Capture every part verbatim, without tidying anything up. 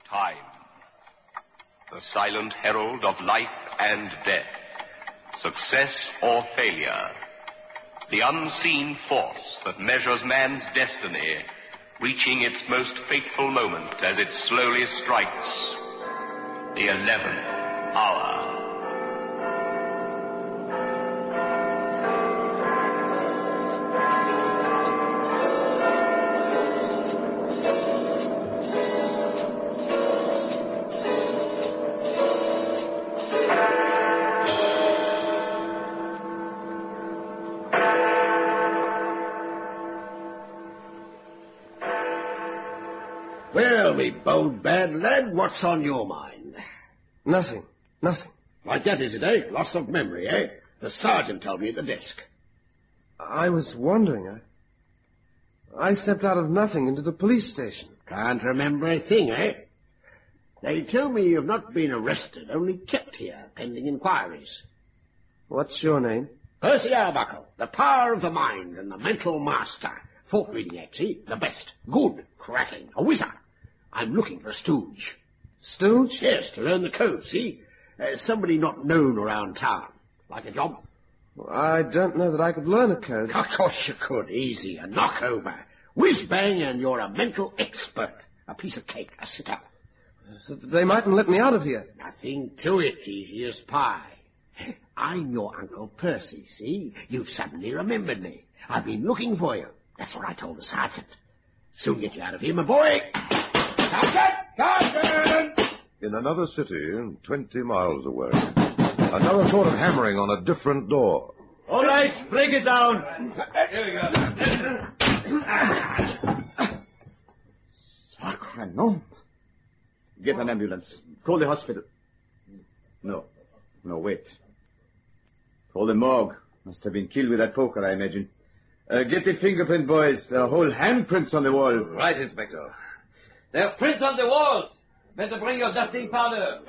Time, the silent herald of life and death, success or failure, the unseen force that measures man's destiny, reaching its most fateful moment as it slowly strikes the eleventh hour. Well, me bold bad lad, what's on your mind? Nothing. Nothing. Like that, is it, eh? Loss of memory, eh? The sergeant told me at the desk. I was wondering. I, I stepped out of nothing into the police station. Can't remember a thing, eh? They tell me you've not been arrested, only kept here, pending inquiries. What's your name? Percy Arbuckle, the power of the mind and the mental master. Thought reading act, see? The best. Good. Cracking. A wizard. I'm looking for a stooge. Stooge? Yes, to learn the code, see? Uh, somebody not known around town. Like a job? Well, I don't know that I could learn a code. Of course you could. Easy. A knockover. Whiz-bang and you're a mental expert. A piece of cake. A sit-up. They mightn't let me out of here. Nothing to it. Easy as pie. I'm your Uncle Percy, see? You've suddenly remembered me. I've been looking for you. That's what I told the sergeant. Soon get you out of here, my boy. Sergeant! Sergeant! In another city, twenty miles away, another sort of hammering on a different door. All right, break it down. Here we go. Sacre nom. Get an ambulance. Call the hospital. No. No, wait. Call the morgue. Must have been killed with that poker, I imagine. Uh, get the fingerprint, boys. There are whole handprints on the wall. Right, Inspector. There's prints on the walls. Better bring your dusting powder.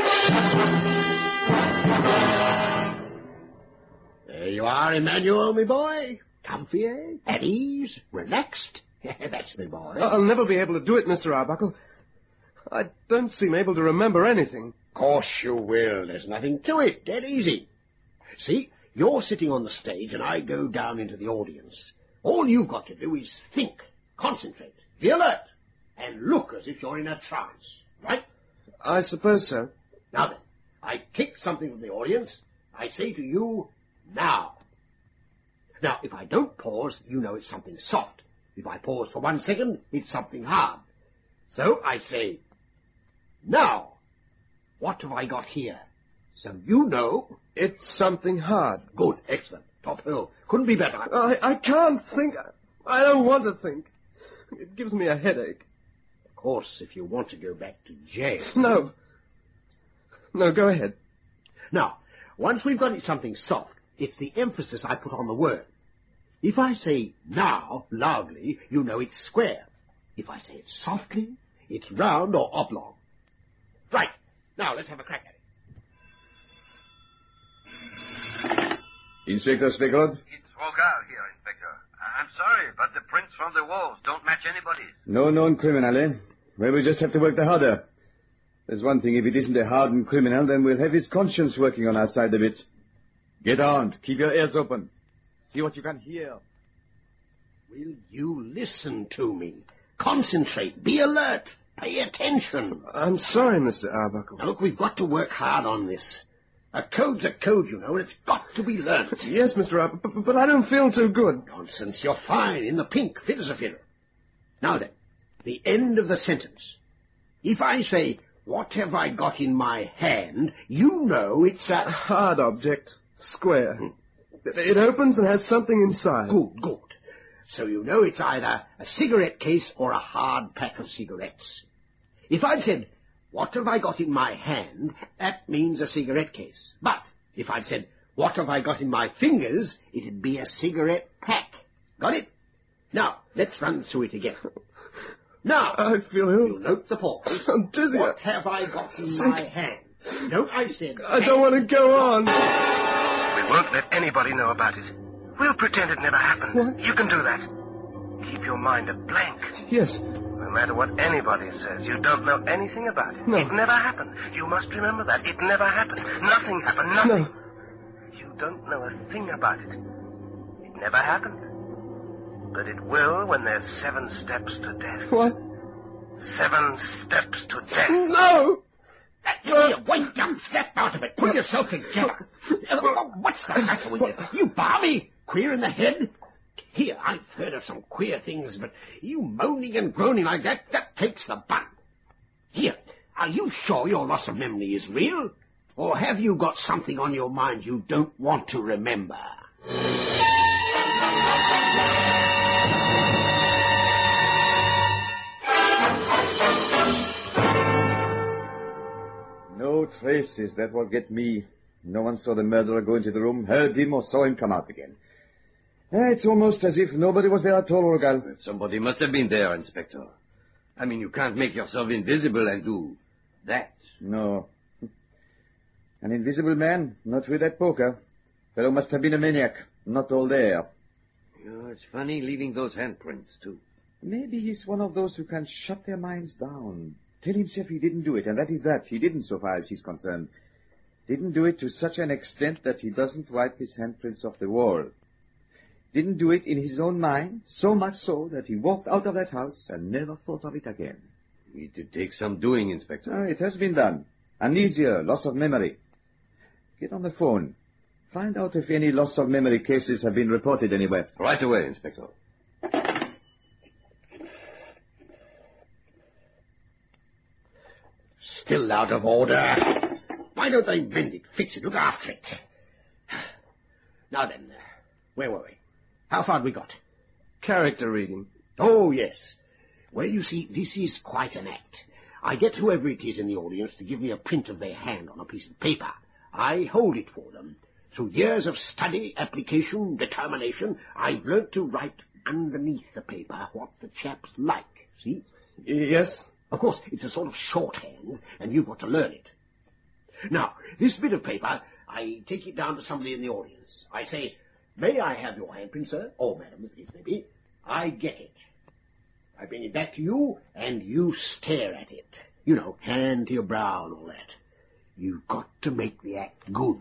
There you are, Emmanuel, me boy. Comfy, eh? At ease. Relaxed. That's me boy. I'll never be able to do it, Mister Arbuckle. I don't seem able to remember anything. Of course you will. There's nothing to it. Dead easy. See? You're sitting on the stage and I go down into the audience. All you've got to do is think, concentrate, be alert, and look as if you're in a trance, right? I suppose so. Now then, I take something from the audience. I say to you, now. Now, if I don't pause, you know it's something soft. If I pause for one second, it's something hard. So I say, now. What have I got here? So you know... It's something hard. Good, excellent. Top hill. Couldn't be better. I, I can't think. I don't want to think. It gives me a headache. Of course, if you want to go back to jail... No. No, go ahead. Now, once we've got it something soft, it's the emphasis I put on the word. If I say now, loudly, you know it's square. If I say it softly, it's round or oblong. Right. Now, let's have a crack at it. Inspector Speckroth? It's Rogal here, Inspector. I'm sorry, but the prints from the walls don't match anybody's. No known criminal, eh? Well, we just have to work the harder. There's one thing, if it isn't a hardened criminal, then we'll have his conscience working on our side of it. Get on. Keep your ears open. See what you can hear. Will you listen to me? Concentrate. Be alert. Pay attention. I'm sorry, Mister Arbuckle. Now, look, we've got to work hard on this. A code's a code, you know, and it's got to be learnt. Yes, Mister Arbuckle, but, but I don't feel too good. Nonsense. You're fine. In the pink. Fit as a fiddle. Now then, the end of the sentence. If I say, what have I got in my hand, you know it's a... hard object. Square. Hmm. It opens and has something inside. Good, good. So you know it's either a cigarette case or a hard pack of cigarettes. If I'd said, what have I got in my hand, that means a cigarette case. But if I'd said, what have I got in my fingers, it'd be a cigarette pack. Got it? Now, let's run through it again. Now, I feel ill. You note the pause. I'm dizzy. What have I got in my hand? Note I said... I don't want to go on. We won't let anybody know about it. We'll pretend it never happened. What? You can do that. Keep your mind a blank. Yes. We'll matter what anybody says. You don't know anything about it. No. It never happened. You must remember that. It never happened. Nothing happened. Nothing. No. You don't know a thing about it. It never happened. But it will when there's seven steps to death. What? Seven steps to death. No! Here, wake up, snap out of it. Pull yourself together. Uh, what's the matter with you? You balmy? Queer in the head? Here, I've heard of some queer things, but you moaning and groaning like that, that takes the bun. Here, are you sure your loss of memory is real? Or have you got something on your mind you don't want to remember? No traces. That will get me. No one saw the murderer go into the room, heard him, or saw him come out again. Eh, it's almost as if nobody was there at all, Rogal. Somebody must have been there, Inspector. I mean, you can't make yourself invisible and do that. No. An invisible man, not with that poker. Fellow must have been a maniac, not all there. You know, it's funny leaving those handprints, too. Maybe he's one of those who can shut their minds down. Tell himself he didn't do it, and that is that. He didn't, so far as he's concerned. Didn't do it to such an extent that he doesn't wipe his handprints off the wall. Didn't do it in his own mind, so much so that he walked out of that house and never thought of it again. It did take some doing, Inspector. Oh, it has been done. Amnesia, loss of memory. Get on the phone. Find out if any loss of memory cases have been reported anywhere. Right away, Inspector. Still out of order. Why don't they mend it, fix it, look after it? Now then, uh, where were we? How far have we got? Character reading. Oh, yes. Well, you see, this is quite an act. I get whoever it is in the audience to give me a print of their hand on a piece of paper. I hold it for them. Through years of study, application, determination, I've learnt to write underneath the paper what the chap's like. See? Y- yes? Of course, it's a sort of shorthand, and you've got to learn it. Now, this bit of paper, I take it down to somebody in the audience. I say, may I have your handprint, sir? Or madam, as the case may be. I get it. I bring it back to you, and you stare at it. You know, hand to your brow and all that. You've got to make the act good.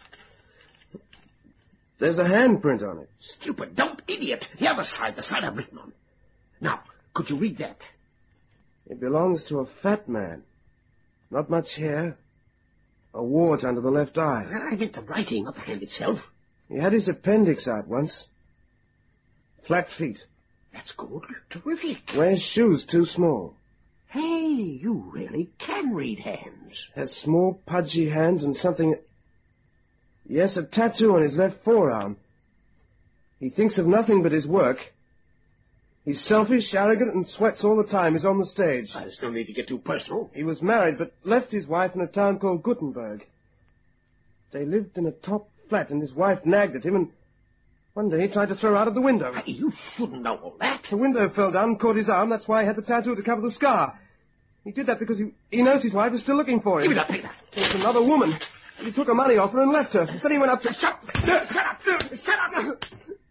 There's a handprint on it. Stupid, don't idiot. The other side, the side I've written on. Now, could you read that? It belongs to a fat man. Not much hair. A wart under the left eye. I get the writing, not the hand itself. He had his appendix out once. Flat feet. That's good. Terrific. Wears shoes too small. Hey, you really can read hands. Has small, pudgy hands and something... Yes, a tattoo on his left forearm. He thinks of nothing but his work. He's selfish, arrogant, and sweats all the time he's on the stage. I still need to get too personal. He was married, but left his wife in a town called Gutenberg. They lived in a top flat, and his wife nagged at him, and one day he tried to throw her out of the window. Hey, you shouldn't know all that. The window fell down and caught his arm. That's why he had the tattoo to cover the scar. He did that because he, he knows his wife is still looking for him. Give me that paper. It's another woman. He took her money off her and left her. Then he went up to... Shut up! Shut up! Shut up!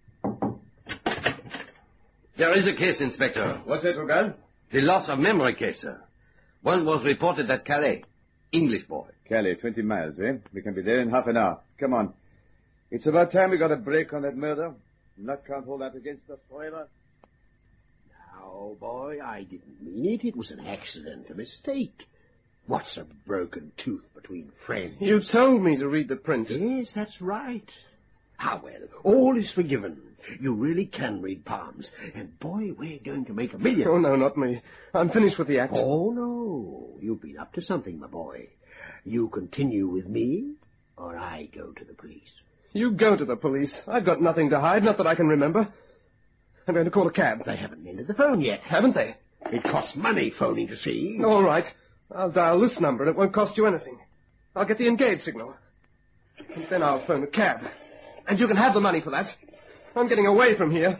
There is a case, Inspector. What's that, Rogal? The loss of memory case, sir. One was reported at Calais. English boy. Calais, twenty miles, eh? We can be there in half an hour. Come on. It's about time we got a break on that murder. Luck can't hold out against us forever. Now, boy, I didn't mean it. It was an accident, a mistake. What's a broken tooth between friends? You told me to read the print. Yes, that's right. Ah, well, all is forgiven. You really can read palms. And, boy, we're going to make a million. Oh, no, not me. I'm finished with the act. Oh, no. You've been up to something, my boy. You continue with me, or I go to the police. You go to the police. I've got nothing to hide, not that I can remember. I'm going to call a cab. They haven't mended the phone yet. Haven't they? It costs money phoning to see. All right. I'll dial this number, and it won't cost you anything. I'll get the engaged signal. And then I'll phone a cab. And you can have the money for that. I'm getting away from here.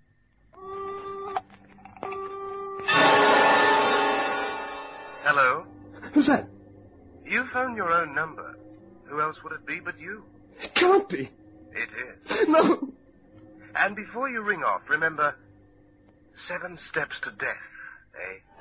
Hello? Who's that? You phoned your own number. Who else would it be but you? It can't be. It is. No. And before you ring off, remember, seven steps to death, eh?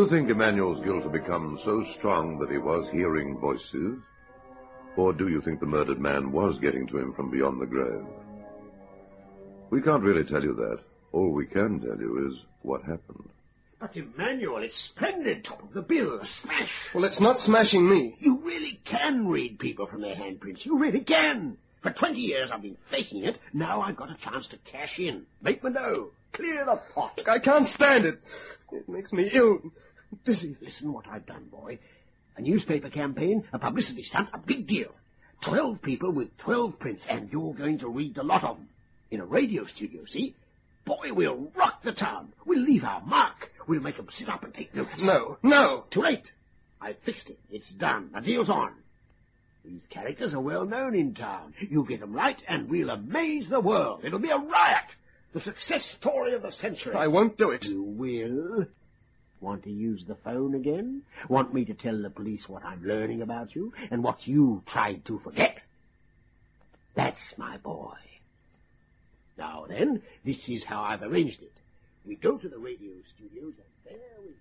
you think Emmanuel's guilt had become so strong that he was hearing voices? Or do you think the murdered man was getting to him from beyond the grave? We can't really tell you that. All we can tell you is what happened. But Emmanuel, it's splendid, top of the bill, a smash. Well, it's not smashing me. You really can read people from their handprints. You really can. For twenty years I've been faking it. Now I've got a chance to cash in. Make me know. Clear the pot. I can't stand it. It makes me ill, dizzy. Listen what I've done, boy. A newspaper campaign, a publicity stunt, a big deal. Twelve people with twelve prints, and you're going to read the lot of them. In a radio studio, see? Boy, we'll rock the town. We'll leave our mark. We'll make them sit up and take notice. No, no. Too late. I fixed it. It's done. The deal's on. These characters are well known in town. You get them right, and we'll amaze the world. It'll be a riot. The success story of the century. I won't do it. You will? Want to use the phone again? Want me to tell the police what I'm learning about you, and what you tried to forget? That's my boy. Now then, this is how I've arranged it. We go to the radio studios, and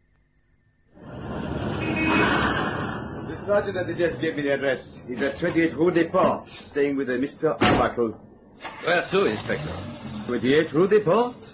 there we... The sergeant at the desk gave me the address. He's at twenty-eight Rue des Portes, staying with a Mister Arbuckle. Where to, Inspector? twenty-eight Rue des Portes?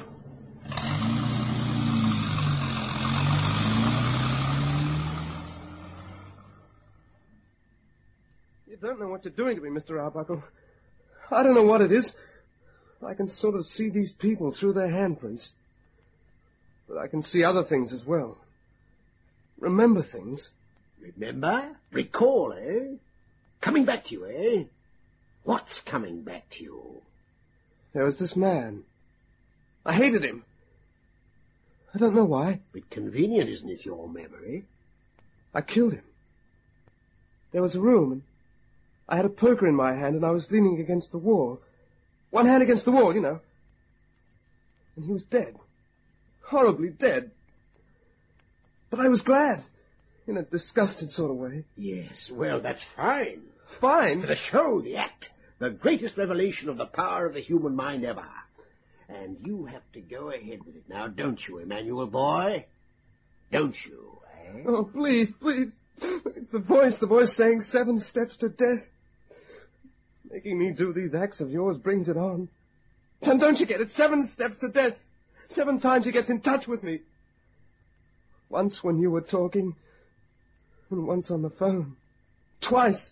You don't know what you're doing to me, Mister Arbuckle. I don't know what it is. I can sort of see these people through their handprints. But I can see other things as well. Remember things. Remember? Recall, eh? Coming back to you, eh? What's coming back to you? There was this man. I hated him. I don't know why. Bit convenient, isn't it, your memory? I killed him. There was a room, and I had a poker in my hand, and I was leaning against the wall. One hand against the wall, you know. And he was dead. Horribly dead. But I was glad. In a disgusted sort of way. Yes, well, that's fine. Fine? For the show, the act. The greatest revelation of the power of the human mind ever. And you have to go ahead with it now, don't you, Emmanuel, boy? Don't you, eh? Oh, please, please. It's the voice, the voice saying seven steps to death. Making me do these acts of yours brings it on. And don't you get it? Seven steps to death. Seven times he gets in touch with me. Once when you were talking, and once on the phone. Twice.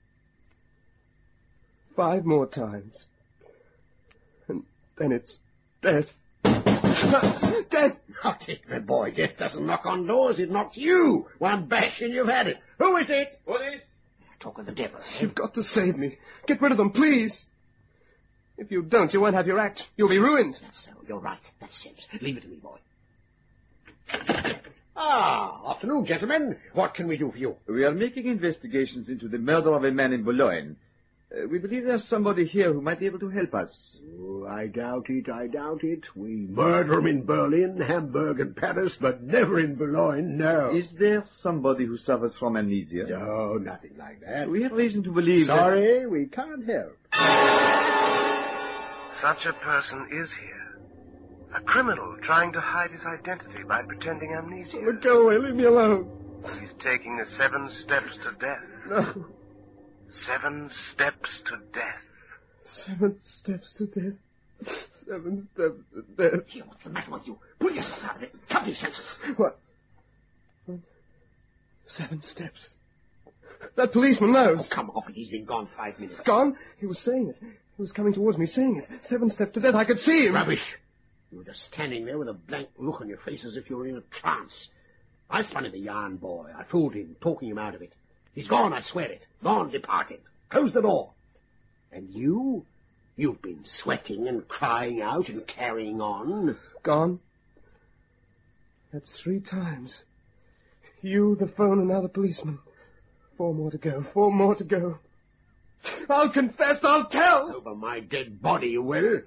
Five more times. And then it's death. Death! Not it, my boy. Death doesn't knock on doors. It knocks you. One bash and you've had it. Who is it? Police! Talk of the devil. Eh? You've got to save me. Get rid of them, please. If you don't, you won't have your act. You'll be ruined. That's so. You're right. That's sense. Leave it to me, boy. Ah, afternoon, gentlemen. What can we do for you? We are making investigations into the murder of a man in Boulogne. Uh, we believe there's somebody here who might be able to help us. Oh, I doubt it, I doubt it. We murder 'em in Berlin, Hamburg, and Paris, but never in Boulogne, no. Is there somebody who suffers from amnesia? No, nothing like that. We have reason to believe Sorry, that... we can't help. Such a person is here. A criminal trying to hide his identity by pretending amnesia. Let go away, leave me alone. He's taking the seven steps to death. No. Seven steps to death. Seven steps to death. Seven steps to death. Here, what's the matter with you? Pull yourself out of it. Come to your senses. What? Seven steps. That policeman knows. Oh, come off it. He's been gone five minutes. Gone? He was saying it. He was coming towards me saying it. Seven steps to death. I could see him. Rubbish. You were just standing there with a blank look on your face as if you were in a trance. I spun him a yarn, boy. I fooled him, talking him out of it. He's gone, I swear it. Gone, departed. Close the door. And you? You've been sweating and crying out and carrying on. Gone? That's three times. You, the phone, and now the policeman. Four more to go. Four more to go. I'll confess, I'll tell! Over my dead body, you will.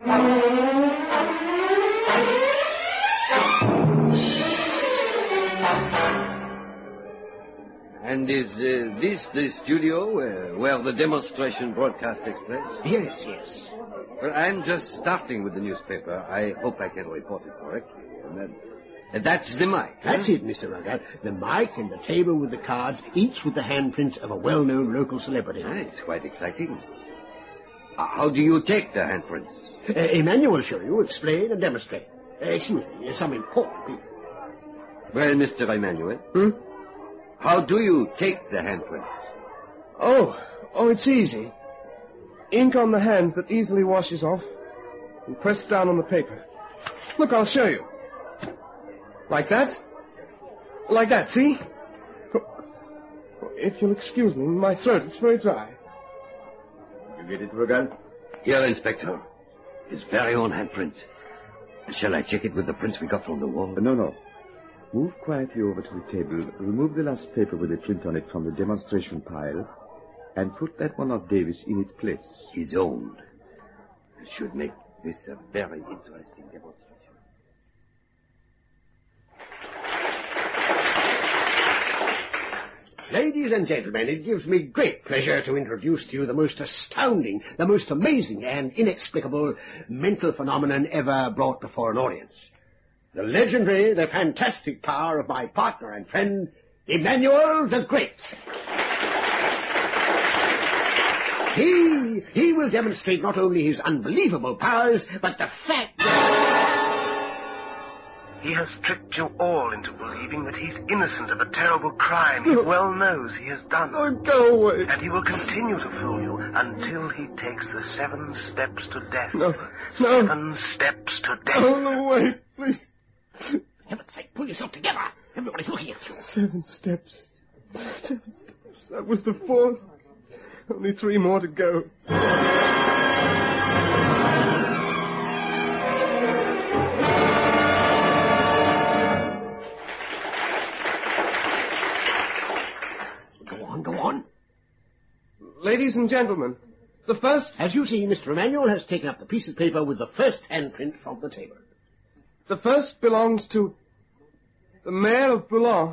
And is uh, this the studio uh, where the demonstration broadcast takes place? Yes, yes. Well, I'm just starting with the newspaper. I hope I can report it correctly. And then That's the mic. That's it, Mister Rudyard. The mic and the table with the cards, each with the handprint of a well-known local celebrity. Ah, it's quite exciting. Uh, how do you take the handprints? Uh, Emmanuel will show you, explain, and demonstrate. Uh, excuse me, some important people. Well, Mister Emmanuel, Hmm? how do you take the handprints? Oh, oh, it's easy. Ink on the hands that easily washes off, and press down on the paper. Look, I'll show you. Like that? Like that, see? If you'll excuse me, my throat, it's very dry. You get it, Rugal? Here, Inspector. His very own handprint. Shall I check it with the prints we got from the wall? Uh, no, no. Move quietly over to the table, remove the last paper with a print on it from the demonstration pile, and put that one of Davis in its place. His own. Should make this a very interesting demonstration. Ladies and gentlemen, it gives me great pleasure to introduce to you the most astounding, the most amazing and inexplicable mental phenomenon ever brought before an audience. The legendary, the fantastic power of my partner and friend, Emmanuel the Great. He, he will demonstrate not only his unbelievable powers, but the fact that He has tricked you all into believing that he's innocent of a terrible crime he well knows he has done. Oh, go away. And he will continue to fool you until he takes the seven steps to death. No, no. Seven steps to death. Go away, please. For heaven's sake, pull yourself together. Everybody's looking at you. Seven steps. Seven steps. That was the fourth. Only three more to go. Go on, go on. Ladies and gentlemen, the first... As you see, Mister Emmanuel has taken up the piece of paper with the first handprint from the table. The first belongs to the Mayor of Boulogne.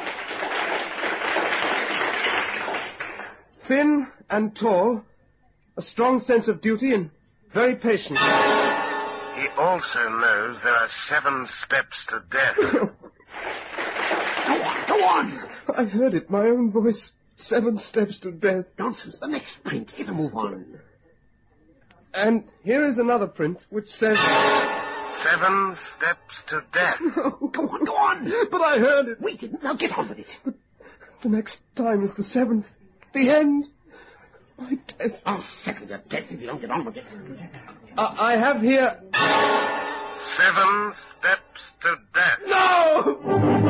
Thin and tall, a strong sense of duty, and very patient. He also knows there are seven steps to death. Go on, go on. I heard it, my own voice. Seven steps to death. Nonsense, the next print. Get a move on. And here is another print which says... Seven steps to death. Go on, go on. But I heard it. We didn't. Now get on with it. The next time is the seventh. The end. My death. I'll settle your death if you don't get on with it. Uh, I have here... Seven steps to death. No!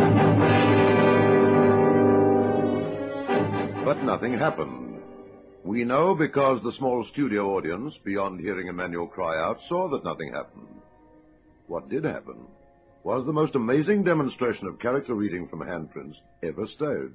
But nothing happened. We know because the small studio audience, beyond hearing Emmanuel cry out, saw that nothing happened. What did happen was the most amazing demonstration of character reading from handprints ever staged.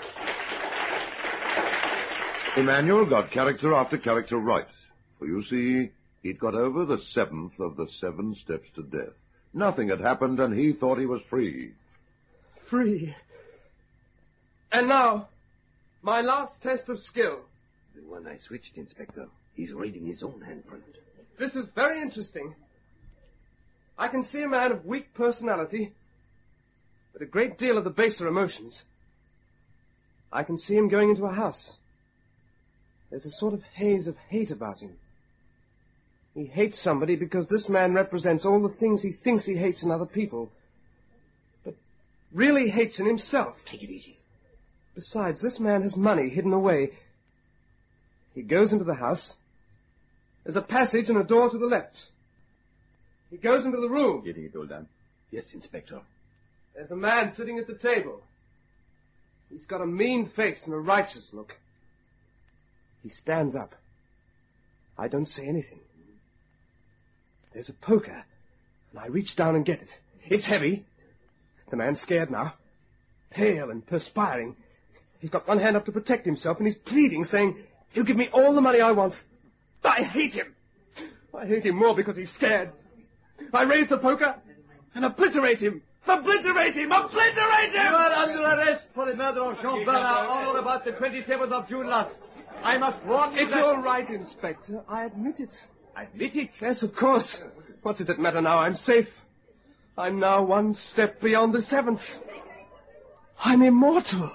Emmanuel got character after character right, for you see, he'd got over the seventh of the seven steps to death. Nothing had happened, and he thought he was free. Free. And now, my last test of skill. The one I switched, Inspector. He's reading his own handprint. This is very interesting. I can see a man of weak personality, but a great deal of the baser emotions. I can see him going into a house. There's a sort of haze of hate about him. He hates somebody because this man represents all the things he thinks he hates in other people, but really hates in himself. Take it easy. Besides, this man has money hidden away. He goes into the house. There's a passage and a door to the left. He goes into the room. Getting it all done. Yes, Inspector. There's a man sitting at the table. He's got a mean face and a righteous look. He stands up. I don't say anything. There's a poker, and I reach down and get it. It's heavy. The man's scared now, pale and perspiring. He's got one hand up to protect himself, and he's pleading, saying, he'll give me all the money I want. I hate him. I hate him more because he's scared. I raise the poker and obliterate him. Obliterate him! Obliterate him! You are under arrest for the murder of Jean Bernard on or about the twenty-seventh of June last. I must warn you It's that... all right, Inspector. I admit it. Admit it. Yes, of course. What does it matter now? I'm safe. I'm now one step beyond the seventh. I'm immortal.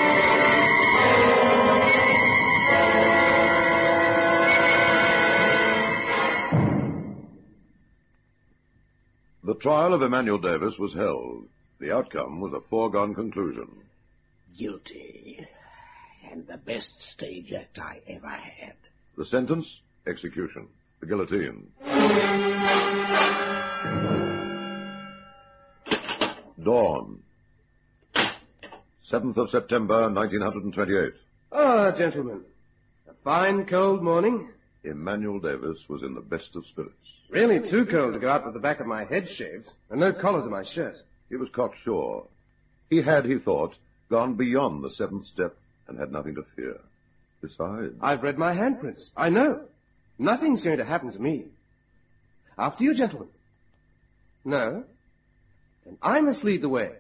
The trial of Emmanuel Davis was held. The outcome was a foregone conclusion. Guilty. And the best stage act I ever had. The sentence? Execution. The guillotine. Dawn. seventh of September, nineteen twenty-eight. Ah, gentlemen. A fine cold morning. Emmanuel Davis was in the best of spirits. Really too cold to go out with the back of my head shaved, and no collar to my shirt. He was cocksure. He had, he thought, gone beyond the seventh step and had nothing to fear. Besides... I've read my handprints. I know. Nothing's going to happen to me. After you, gentlemen. No? Then I must lead the way.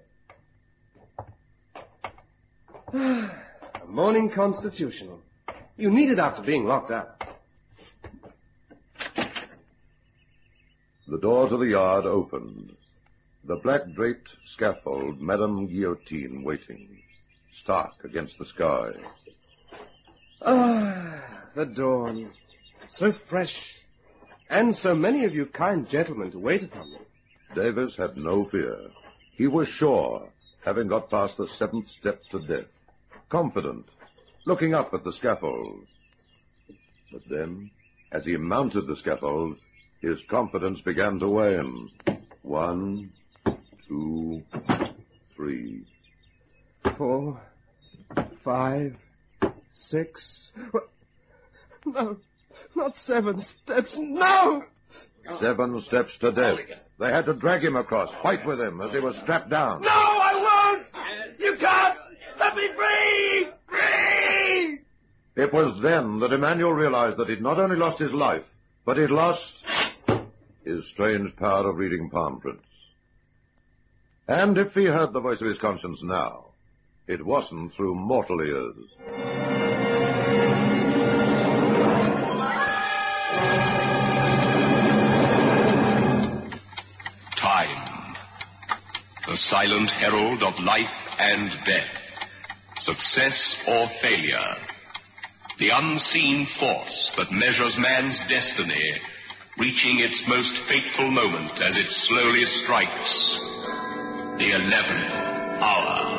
A morning constitutional. You need it after being locked up. The door to the yard opened. The black-draped scaffold, Madame Guillotine waiting, stark against the sky. Ah, the dawn. So fresh. And so many of you kind gentlemen to wait upon me. Davis had no fear. He was sure, having got past the seventh step to death. Confident, looking up at the scaffold. But then, as he mounted the scaffold, his confidence began to wane. One, two, three. Four, five, six. No, not seven steps. No! Seven steps to death. They had to drag him across, fight with him as he was strapped down. No, I won't! You can't! Let me free! Free! It was then that Emmanuel realized that he'd not only lost his life, but he'd lost his strange power of reading palm prints. And if he heard the voice of his conscience now, it wasn't through mortal ears. Time, the silent herald of life and death, success or failure, the unseen force that measures man's destiny, reaching its most fateful moment as it slowly strikes the eleventh hour.